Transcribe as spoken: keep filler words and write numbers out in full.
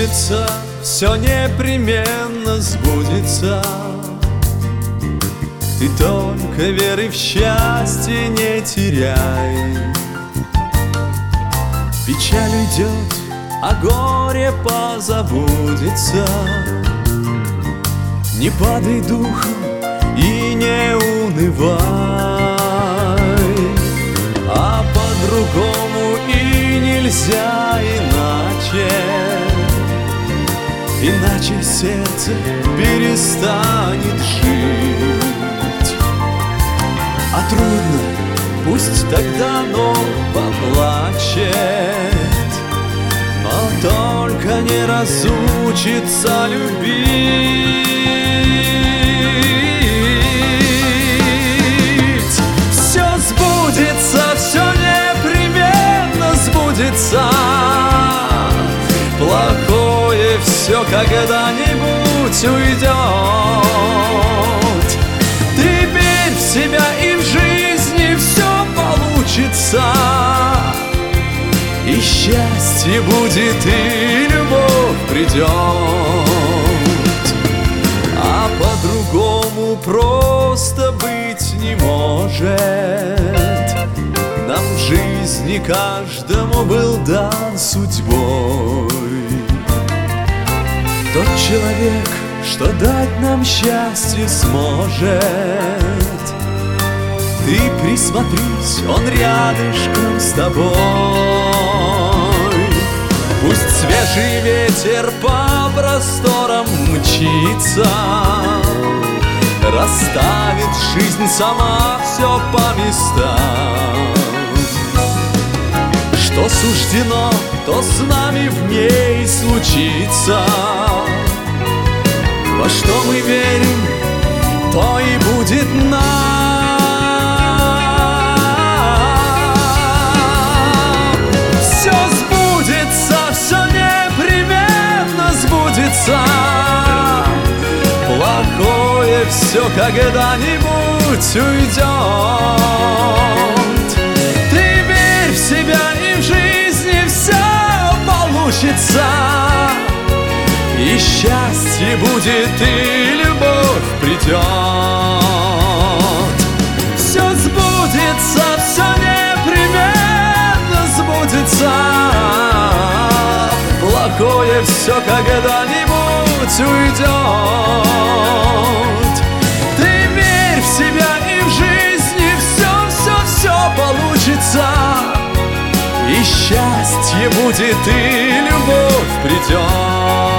сбудется, все непременно сбудется. Ты только веры в счастье не теряй. Печаль уйдет, а горе позабудется. Не падай духом и не унывай, а по-другому и нельзя иначе. Иначе сердце перестанет жить. А трудно, пусть тогда оно поплачет, но только не разучится любить. Все сбудется, все непременно сбудется. Плохое все когда-нибудь уйдет. Ты верь в себя, и в жизни все получится. И счастье будет, и любовь придет. А по-другому просто быть не может. Нам в жизни каждому был дан судьбой тот человек, что дать нам счастье сможет. Ты присмотрись, он рядышком с тобой. Пусть свежий ветер по просторам мчится, расставит жизнь сама все по местам. Что суждено, то с нами в ней случится. Во что мы верим, то и будет нам. Все сбудется, все непременно сбудется. Плохое все когда-нибудь уйдет. Ты верь в себя, и в жизни все получится. И счастье будет, и любовь придет. Все сбудется, все непременно сбудется. Плохое все когда-нибудь уйдет. Ты верь в себя, и в жизни все, все, все получится. И счастье будет, и любовь придет.